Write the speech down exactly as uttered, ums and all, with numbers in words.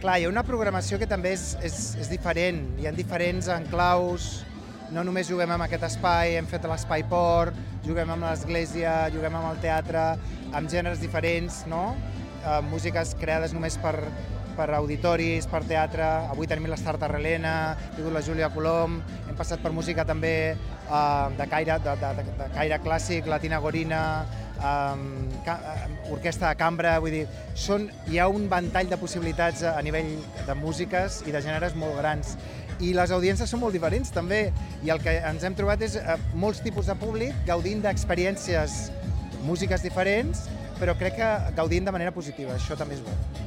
Clar, hi ha una programació que també és, és, és diferent, hi ha diferents enclaus, no només juguem amb aquest espai, hem fet l'Espai Port, juguem amb l'església, juguem amb el teatre, amb gèneres diferents, no? Uh, músiques creades només per, per auditoris, per teatre, avui tenim l'Estart Arrelena, ha tingut la Júlia Colom, hem passat per música també uh, de, caire, de, de, de caire clàssic, Latina Gorina, um, ca, uh, orquestra de cambra, vull dir, són, hi ha un ventall de possibilitats a nivell de músiques i de gèneres molt grans. I les audiències són molt diferents també, i el que ens hem trobat és uh, molts tipus de públic gaudint d'experiències, músiques diferents, però crec que gaudint de manera positiva, això també és bo.